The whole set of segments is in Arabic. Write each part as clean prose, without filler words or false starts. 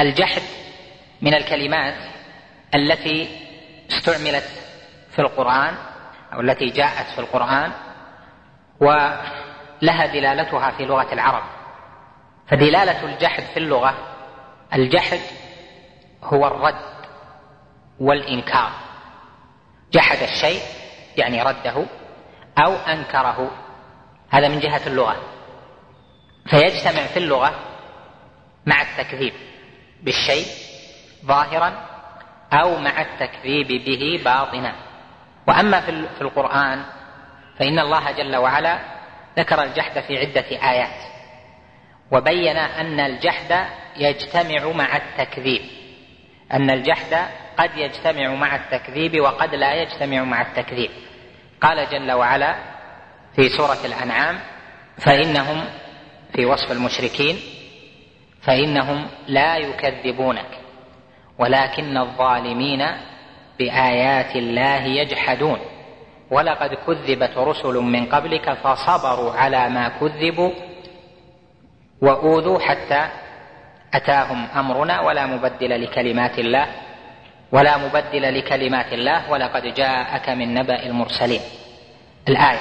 الجحد من الكلمات التي استعملت في القرآن أو التي جاءت في القرآن ولها دلالتها في لغة العرب. فدلالة الجحد في اللغة، الجحد هو الرد والإنكار. جحد الشيء يعني رده أو أنكره، هذا من جهة اللغة. فيجتمع في اللغة مع التكذيب بالشيء ظاهرا أو مع التكذيب به باطنا. وأما في القرآن فإن الله جل وعلا ذكر الجحد في عدة آيات، وبين أن الجحد يجتمع مع التكذيب، أن الجحد قد يجتمع مع التكذيب وقد لا يجتمع مع التكذيب. قال جل وعلا في سورة الأنعام: فإنهم، في وصف المشركين، فإنهم لا يكذبونك ولكن الظالمين بآيات الله يجحدون ولقد كذبت رسل من قبلك فصبروا على ما كذبوا وأوذوا حتى أتاهم أمرنا ولا مبدل لكلمات الله ولقد جاءك من نبأ المرسلين. الآية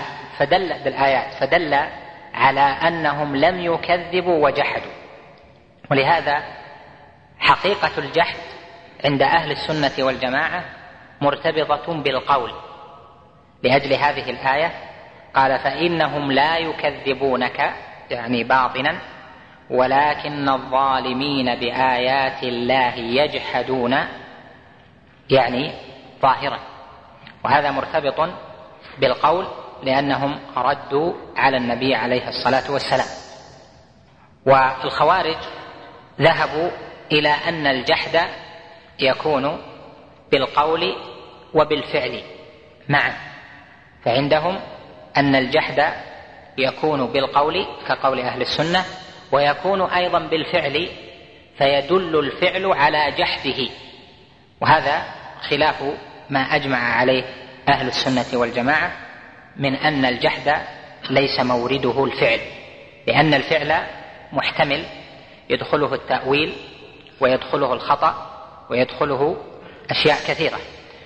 فدل على أنهم لم يكذبوا وجحدوا. ولهذا حقيقة الجحد عند أهل السنة والجماعة مرتبطة بالقول. لأجل هذه الآية قال: فإنهم لا يكذبونك يعني باطنا ولكن الظالمين بآيات الله يجحدون يعني ظاهرا. وهذا مرتبط بالقول لأنهم ردوا على النبي عليه الصلاة والسلام. والخوارج ذهبوا إلى أن الجحد يكون بالقول وبالفعل معا، فعندهم أن الجحد يكون بالقول كقول أهل السنة، ويكون أيضا بالفعل فيدل الفعل على جحده. وهذا خلاف ما أجمع عليه أهل السنة والجماعة من أن الجحد ليس مورده الفعل، لأن الفعل محتمل يدخله التأويل ويدخله الخطأ ويدخله أشياء كثيرة.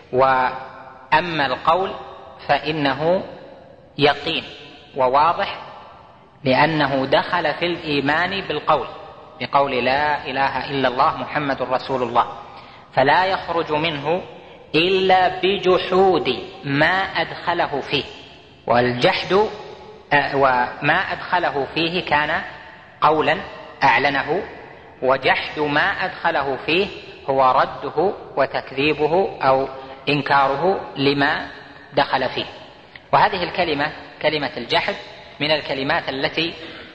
وأما القول فإنه يقين وواضح، لأنه دخل في الإيمان بالقول بقول لا إله إلا الله محمد رسول الله، فلا يخرج منه إلا بجحود ما أدخله فيه. والجحد وما أدخله فيه كان قولا أعلنه، وجحد ما أدخله فيه هو رده وتكذيبه أو إنكاره لما دخل فيه. وهذه الكلمة كلمة الجحد من الكلمات التي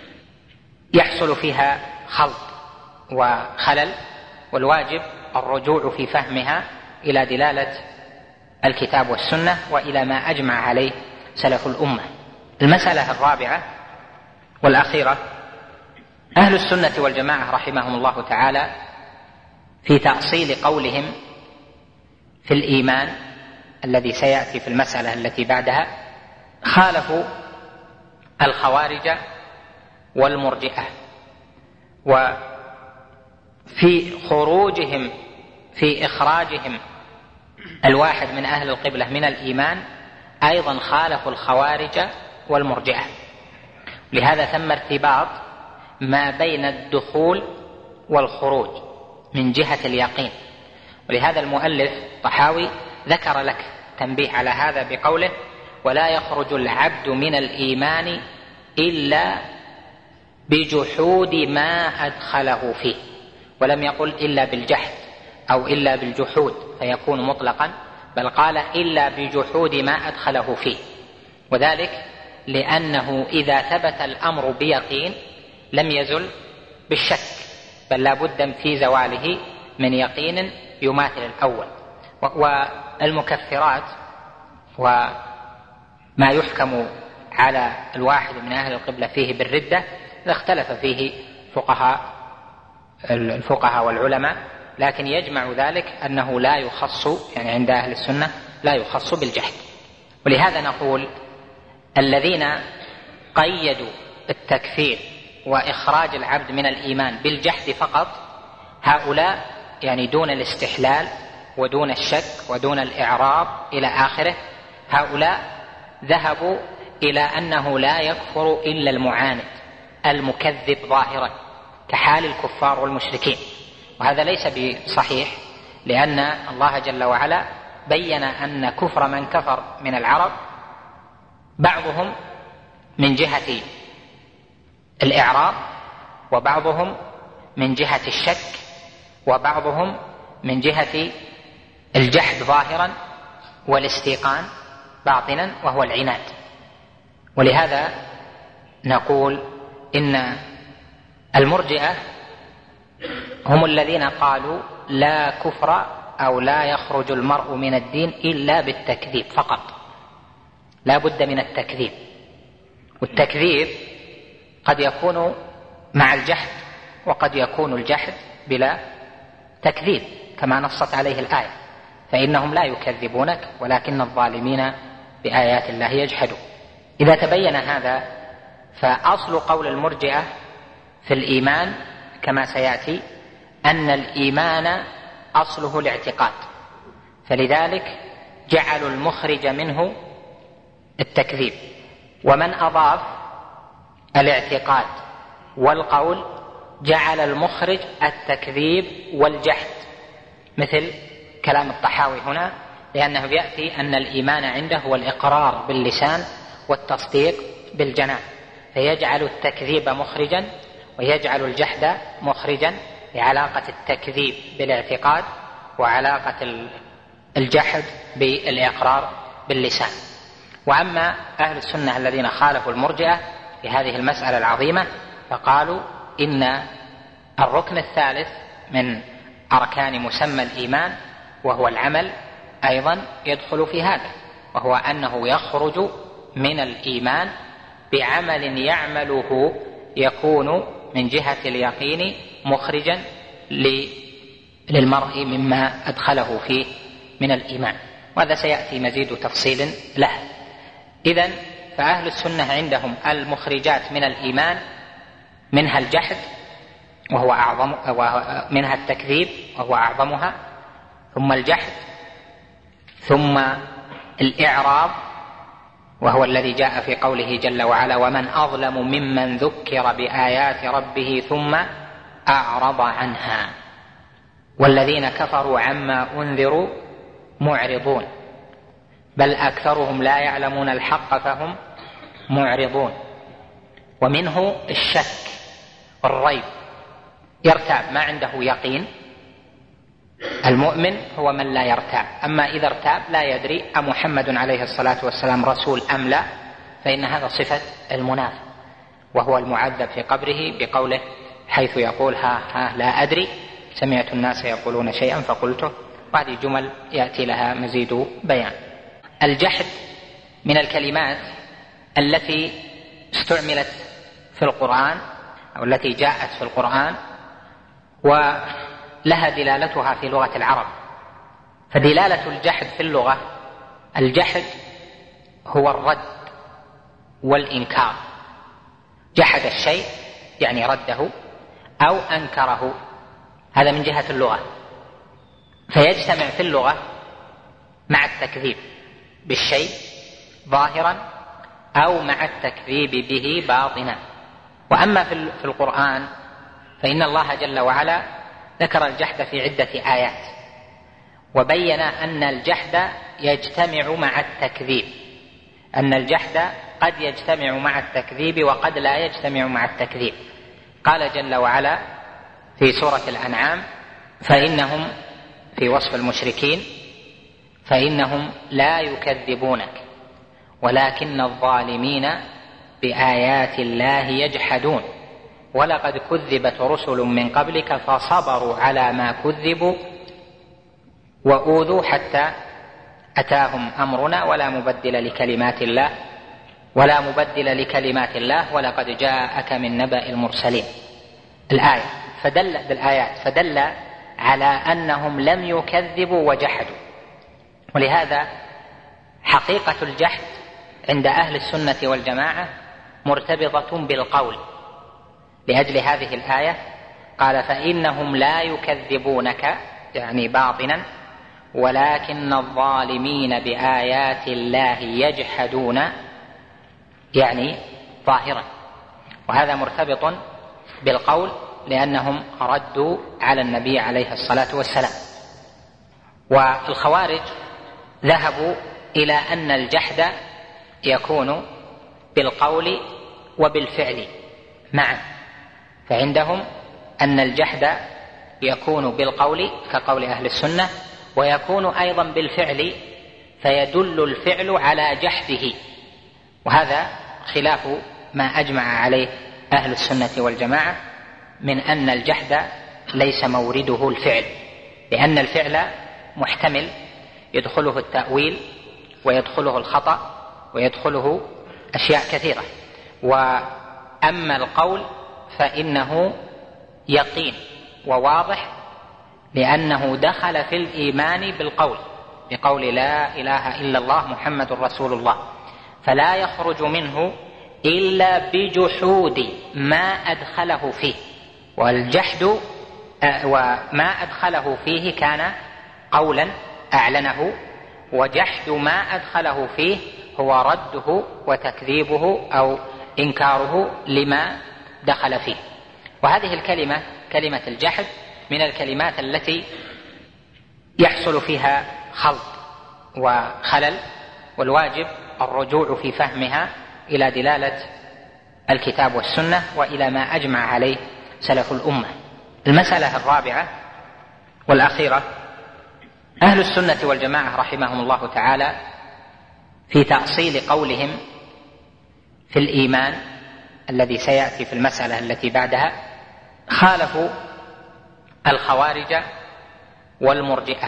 يحصل فيها خلط وخلل، والواجب الرجوع في فهمها إلى دلالة الكتاب والسنة وإلى ما أجمع عليه سلف الأمة. المسألة الرابعة والأخيرة: أهل السنة والجماعة رحمهم الله تعالى في تأصيل قولهم في الإيمان الذي سيأتي في المسألة التي بعدها خالفوا الخوارج والمرجئة، وفي خروجهم في إخراجهم الواحد من أهل القبلة من الإيمان أيضا خالفوا الخوارج والمرجئة. لهذا ثم ارتباط ما بين الدخول والخروج من جهة اليقين. ولهذا المؤلف طحاوي ذكر لك تنبيه على هذا بقوله: ولا يخرج العبد من الإيمان إلا بجحود ما أدخله فيه، ولم يقل إلا بالجحد أو إلا بالجحود فيكون مطلقا، بل قال إلا بجحود ما أدخله فيه. وذلك لأنه إذا ثبت الأمر بيقين لم يزل بالشك، بل لا بد في زواله من يقين يماثل الأول. والمكفرات وما يحكم على الواحد من أهل القبلة فيه بالردة اختلف فيه الفقهاء والعلماء، لكن يجمع ذلك أنه لا يخص، يعني عند أهل السنة لا يخص بالجحد. ولهذا نقول الذين قيدوا التكفير وإخراج العبد من الإيمان بالجحد فقط هؤلاء يعني دون الاستحلال ودون الشك ودون الإعراض إلى آخره، هؤلاء ذهبوا إلى أنه لا يكفر إلا المعاند المكذب ظاهرا كحال الكفار والمشركين، وهذا ليس بصحيح، لأن الله جل وعلا بين أن كفر من كفر من العرب بعضهم من جهة الإعراض، وبعضهم من جهة الشك، وبعضهم من جهة الجحد ظاهرا والاستيقان باطنا وهو العناد. ولهذا نقول إن المرجئة هم الذين قالوا لا كفر أو لا يخرج المرء من الدين إلا بالتكذيب فقط، لا بد من التكذيب، والتكذيب قد يكون مع الجحد وقد يكون الجحد بلا تكذيب كما نصت عليه الآية، فإنهم لا يكذبونك ولكن الظالمين بآيات الله يجحدون. إذا تبين هذا فأصل قول المرجئة في الإيمان كما سيأتي أن الإيمان أصله الاعتقاد، فلذلك جعلوا المخرج منه التكذيب، ومن أضاف الاعتقاد والقول جعل المخرج التكذيب والجحد، مثل كلام الطحاوي هنا، لأنه يأتي أن الإيمان عنده هو الإقرار باللسان والتصديق بالجنان، فيجعل التكذيب مخرجا ويجعل الجحد مخرجا لعلاقة التكذيب بالاعتقاد وعلاقة الجحد بالإقرار باللسان. وأما أهل السنة الذين خالفوا المرجئة في هذه المسألة العظيمة فقالوا إن الركن الثالث من أركان مسمى الإيمان وهو العمل أيضا يدخل في هذا، وهو أنه يخرج من الإيمان بعمل يعمله يكون من جهة اليقين مخرجا للمرء مما أدخله فيه من الإيمان، وهذا سيأتي مزيد تفصيل له. إذن فأهل السنة عندهم المخرجات من الإيمان منها الجحد وهو أعظم، ومنها التكذيب وهو أعظمها، ثم الجحد، ثم الإعراض وهو الذي جاء في قوله جل وعلا ومن أظلم ممن ذكر بآيات ربه ثم أعرض عنها والذين كفروا عما أنذروا معرضون بل أكثرهم لا يعلمون الحق فهم معرضون. ومنه الشك والريب، يرتاب ما عنده يقين. المؤمن هو من لا يرتاب، أما إذا ارتاب لا يدري أمحمد عليه الصلاة والسلام رسول أم لا، فإن هذا صفة المنافق، وهو المعذب في قبره بقوله حيث يقول ها لا أدري سمعت الناس يقولون شيئا فقلته، وهذه جمل يأتي لها مزيد بيان. الجحد من الكلمات التي استعملت في القرآن أو التي جاءت في القرآن ولها دلالتها في لغة العرب. فدلالة الجحد في اللغة، الجحد هو الرد والإنكار، جحد الشيء يعني رده أو أنكره، هذا من جهة اللغة، فيجتمع في اللغة مع التكذيب بالشيء ظاهرا أو مع التكذيب به باطنا. وأما في القرآن فإن الله جل وعلا ذكر الجحد في عدة آيات، وبين أن الجحد يجتمع مع التكذيب، أن الجحد قد يجتمع مع التكذيب وقد لا يجتمع مع التكذيب. قال جل وعلا في سورة الأنعام فإنهم في وصف المشركين فإنهم لا يكذبونك ولكن الظالمين بآيات الله يجحدون ولقد كذبت رسل من قبلك فصبروا على ما كذبوا وأوذوا حتى أتاهم أمرنا ولا مبدل لكلمات الله ولقد جاءك من نبأ المرسلين. الآية فدل على أنهم لم يكذبوا وجحدوا. ولهذا حقيقة الجحد عند أهل السنة والجماعة مرتبطة بالقول، لأجل هذه الآية قال فإنهم لا يكذبونك يعني باطنا ولكن الظالمين بآيات الله يجحدون يعني ظاهرا. وهذا مرتبط بالقول لأنهم ردوا على النبي عليه الصلاة والسلام. والخوارج ذهبوا إلى أن الجحد يكون بالقول وبالفعل معا، فعندهم أن الجحد يكون بالقول كقول أهل السنة، ويكون أيضا بالفعل فيدل الفعل على جحده، وهذا خلاف ما أجمع عليه أهل السنة والجماعة من أن الجحد ليس مورده الفعل، لأن الفعل محتمل يدخله التأويل ويدخله الخطأ ويدخله أشياء كثيرة. وأما القول فإنه يقين وواضح، لأنه دخل في الإيمان بالقول بقول لا إله إلا الله محمد رسول الله، فلا يخرج منه إلا بجحود ما أدخله فيه. والجحد وما أدخله فيه كان قولا أعلنه، وجحد ما أدخله فيه هو رده وتكذيبه أو إنكاره لما دخل فيه. وهذه الكلمة كلمة الجحد من الكلمات التي يحصل فيها خلط وخلل، والواجب الرجوع في فهمها إلى دلالة الكتاب والسنة وإلى ما أجمع عليه سلف الأمة. المسألة الرابعة والأخيرة، أهل السنة والجماعة رحمهم الله تعالى في تأصيل قولهم في الإيمان الذي سيأتي في المسألة التي بعدها خالفوا الخوارج والمرجئة،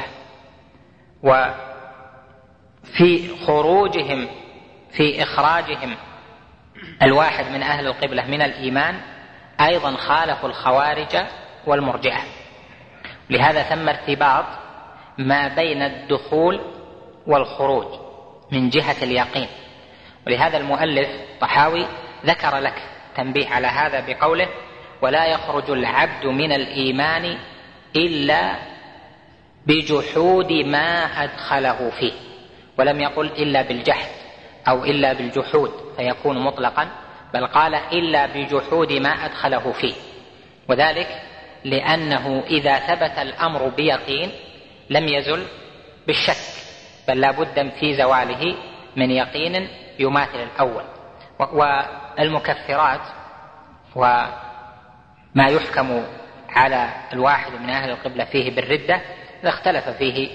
وفي خروجهم في إخراجهم الواحد من أهل القبلة من الإيمان أيضا خالفوا الخوارج والمرجئة. لهذا ثم ارتباط ما بين الدخول والخروج من جهة اليقين. ولهذا المؤلف طحاوي ذكر لك تنبيه على هذا بقوله ولا يخرج العبد من الإيمان إلا بجحود ما أدخله فيه، ولم يقل إلا بالجحد أو إلا بالجحود فيكون مطلقا، بل قال إلا بجحود ما أدخله فيه. وذلك لأنه إذا ثبت الأمر بيقين لم يزل بالشك، بل لا بد في زواله من يقين يماثل الأول. والمكفرات وما يحكم على الواحد من أهل القبلة فيه بالردة اختلف فيه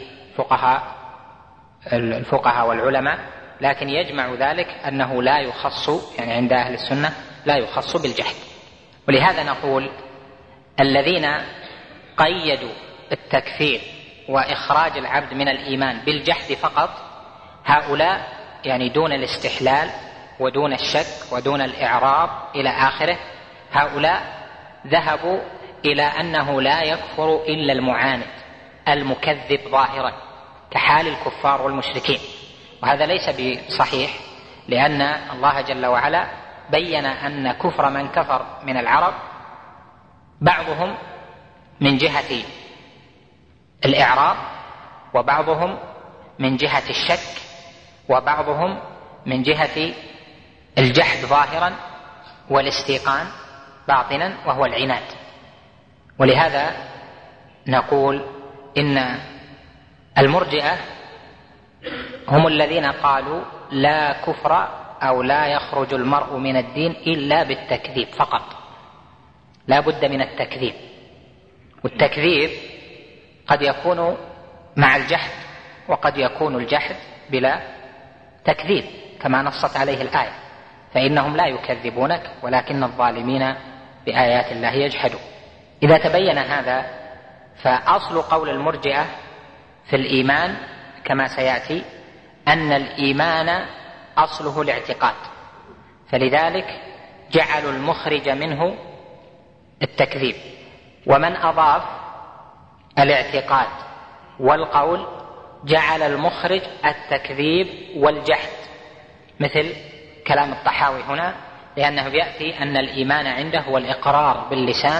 الفقهاء والعلماء، لكن يجمع ذلك أنه لا يخص يعني عند أهل السنة لا يخص بالجحد. ولهذا نقول الذين قيدوا التكفير وإخراج العبد من الإيمان بالجحد فقط، هؤلاء يعني دون الاستحلال ودون الشك ودون الإعراب إلى آخره، هؤلاء ذهبوا إلى أنه لا يكفر إلا المعاند المكذب ظاهرا كحال الكفار والمشركين. وهذا ليس بصحيح، لأن الله جل وعلا بين أن كفر من كفر من العرب بعضهم من جهة الإعراب، وبعضهم من جهة الشك، وبعضهم من جهة الجحد ظاهرا والاستيقان باطنا وهو العناد. ولهذا نقول إن المرجئة هم الذين قالوا لا كفر أو لا يخرج المرء من الدين إلا بالتكذيب فقط، لا بد من التكذيب. والتكذيب قد يكون مع الجحد وقد يكون الجحد بلا تكذيب كما نصت عليه الآية فإنهم لا يكذبونك ولكن الظالمين بآيات الله يجحدون. إذا تبين هذا فأصل قول المرجئة في الإيمان كما سيأتي أن الإيمان أصله الاعتقاد، فلذلك جعلوا المخرج منه التكذيب. ومن أضاف الاعتقاد والقول جعل المخرج التكذيب والجحد، مثل كلام الطحاوي هنا، لأنه يأتي أن الإيمان عنده هو الإقرار باللسان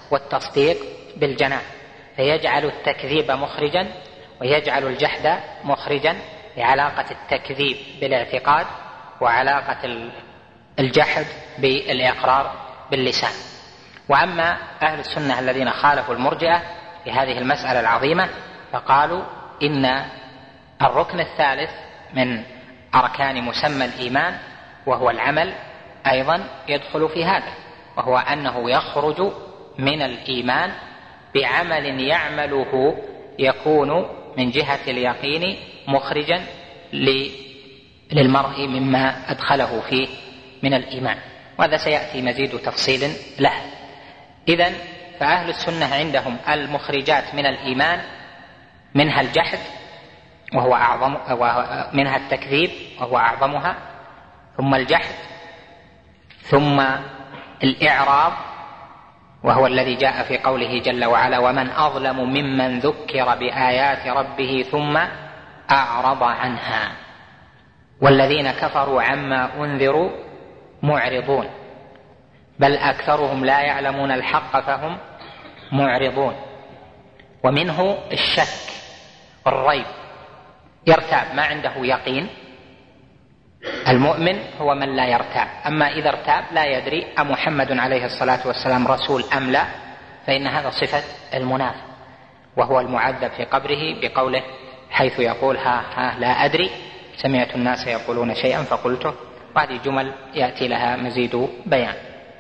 والتصديق بالجنان، فيجعل التكذيب مخرجا ويجعل الجحد مخرجا لعلاقة التكذيب بالاعتقاد وعلاقة الجحد بالإقرار باللسان. وأما أهل السنة الذين خالفوا المرجئة في هذه المسألة العظيمة فقالوا إن الركن الثالث من أركان مسمى الإيمان وهو العمل أيضا يدخل في هذا، وهو أنه يخرج من الإيمان بعمل يعمله يكون من جهة اليقين مخرجا للمرء مما أدخله فيه من الإيمان، وهذا سيأتي مزيد تفصيل له. إذن فأهل السنة عندهم المخرجات من الإيمان منها الجحد وهو أعظم، ومنها التكذيب وهو أعظمها، ثم الجحد، ثم الإعراض وهو الذي جاء في قوله جل وعلا: ومن أظلم ممن ذكر بآيات ربه ثم أعرض عنها والذين كفروا عما أنذروا معرضون بل أكثرهم لا يعلمون الحق فهم معرضون. ومنه الشك والريب، يرتاب، ما عنده يقين. المؤمن هو من لا يرتاب، أما إذا ارتاب لا يدري أمحمد عليه الصلاة والسلام رسول أم لا، فإن هذا صفة المنافق، وهو المعذب في قبره بقوله حيث يقول ها لا أدري سمعت الناس يقولون شيئا فقلته، وهذه جمل يأتي لها مزيد بيان.